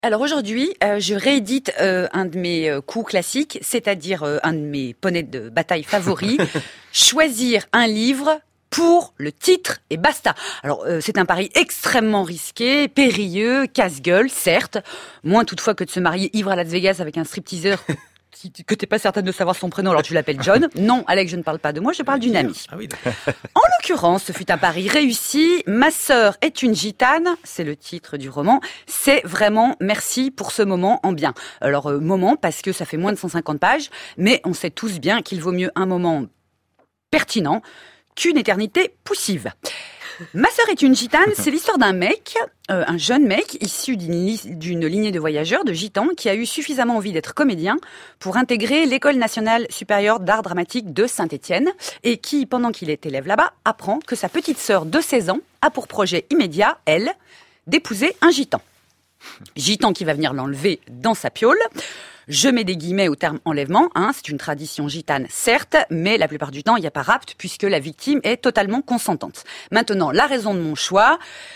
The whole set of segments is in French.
Alors aujourd'hui, je réédite un de mes coups classiques, c'est-à-dire un de mes poneys de bataille favoris, choisir un livre pour le titre et basta. Alors c'est un pari extrêmement risqué, périlleux, casse-gueule, certes, moins toutefois que de se marier ivre à Las Vegas avec un stripteaseur que t'es pas certaine de savoir son prénom, alors tu l'appelles John. Non, Alex, je ne parle pas de moi, je parle d'une amie. Ah oui. En l'occurrence, ce fut un pari réussi. Ma sœur est une gitane, c'est le titre du roman. C'est vraiment merci pour ce moment en bien. Alors, moment, parce que ça fait moins de 150 pages, mais on sait tous bien qu'il vaut mieux un moment pertinent qu'une éternité poussive. Ma sœur est une gitane, c'est l'histoire d'un mec, un jeune mec issu d'une lignée de voyageurs, de gitans, qui a eu suffisamment envie d'être comédien pour intégrer l'École nationale supérieure d'art dramatique de Saint-Étienne et qui, pendant qu'il est élève là-bas, apprend que sa petite sœur de 16 ans a pour projet immédiat, elle, d'épouser un gitan. Gitan qui va venir l'enlever dans sa piaule. Je mets des guillemets au terme enlèvement, c'est une tradition gitane certes, mais la plupart du temps il n'y a pas rapt puisque la victime est totalement consentante. Maintenant, la raison de mon choix,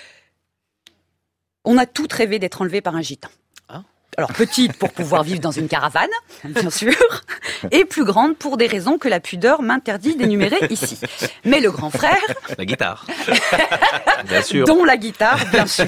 on a toutes rêvé d'être enlevé par un gitan. Alors petite pour pouvoir vivre dans une caravane, bien sûr, et plus grande pour des raisons que la pudeur m'interdit d'énumérer ici. Mais le grand frère... La guitare. Bien sûr. Dont la guitare, bien sûr.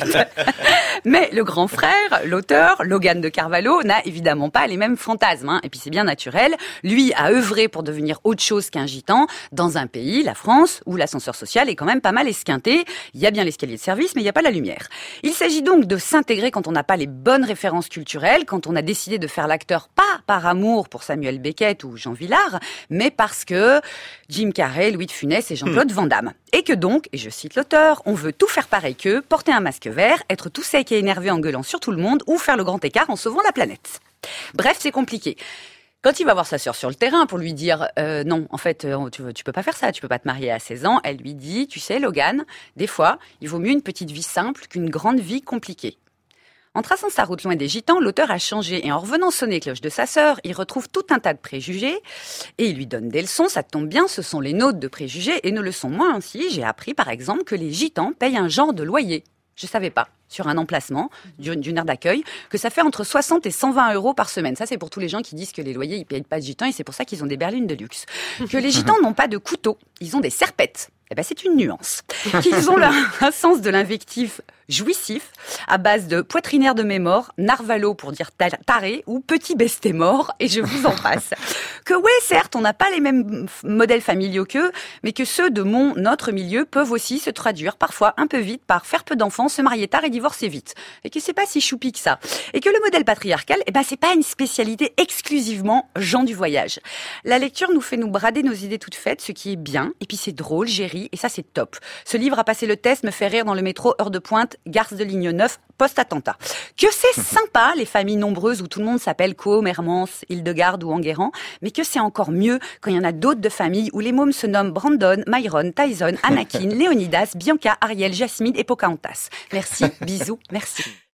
Mais le grand frère, l'auteur, Logan de Carvalho, n'a évidemment pas les mêmes fantasmes. Et puis c'est bien naturel. Lui a œuvré pour devenir autre chose qu'un gitan dans un pays, la France, où l'ascenseur social est quand même pas mal esquinté. Il y a bien l'escalier de service, mais il n'y a pas la lumière. Il s'agit donc de s'intégrer quand on n'a pas les bonnes références culturelles, quand on a décidé de faire l'acteur pas par amour pour Samuel Beckett ou Jean Vilar, mais parce que Jim Carrey, Louis de Funès et Jean-Claude Van Damme. Et que donc, et je cite l'auteur, on veut tout faire pareil qu'eux, porter un masque vert, être tout sec et énervé en gueulant sur tout le monde ou faire le grand écart en sauvant la planète. Bref, c'est compliqué. Quand il va voir sa sœur sur le terrain pour lui dire non, en fait, tu peux pas faire ça, tu peux pas te marier à 16 ans, elle lui dit, tu sais, Logan, des fois, il vaut mieux une petite vie simple qu'une grande vie compliquée. En traçant sa route loin des gitans, l'auteur a changé et en revenant sonner les cloches de sa sœur, il retrouve tout un tas de préjugés et il lui donne des leçons, ça tombe bien, ce sont les nôtres de préjugés et ne le sont moins ainsi. J'ai appris par exemple que les gitans payent un genre de loyer. Je savais pas, sur un emplacement d'une aire d'accueil, que ça fait entre 60 et 120 euros par semaine. Ça, c'est pour tous les gens qui disent que les loyers, ils payent pas de gitans et c'est pour ça qu'ils ont des berlines de luxe. Que les gitans n'ont pas de couteau, ils ont des serpettes. Eh ben, c'est une nuance. Qu'ils ont là un sens de l'invectif jouissif, à base de poitrinaire de mes morts, narvalo pour dire taré, ou petit besté mort, et je vous en passe. Que ouais, certes, on n'a pas les mêmes modèles familiaux qu'eux, mais que ceux de notre milieu peuvent aussi se traduire parfois un peu vite par faire peu d'enfants, se marier tard et divorcer vite. Et que c'est pas si choupi que ça. Et que le modèle patriarcal, eh ben, c'est pas une spécialité exclusivement gens du voyage. La lecture nous fait nous brader nos idées toutes faites, ce qui est bien, et puis c'est drôle, j'ai ri, et ça c'est top. Ce livre a passé le test, me fait rire dans le métro, heure de pointe, gare de ligne 9, post-attentat. Que c'est sympa, les familles nombreuses où tout le monde s'appelle Côme, Hermance, Hildegarde ou Enguerrand, mais que c'est encore mieux quand il y en a d'autres de familles où les mômes se nomment Brandon, Myron, Tyson, Anakin, Léonidas, Bianca, Ariel, Jasmine et Pocahontas. Merci, bisous, merci.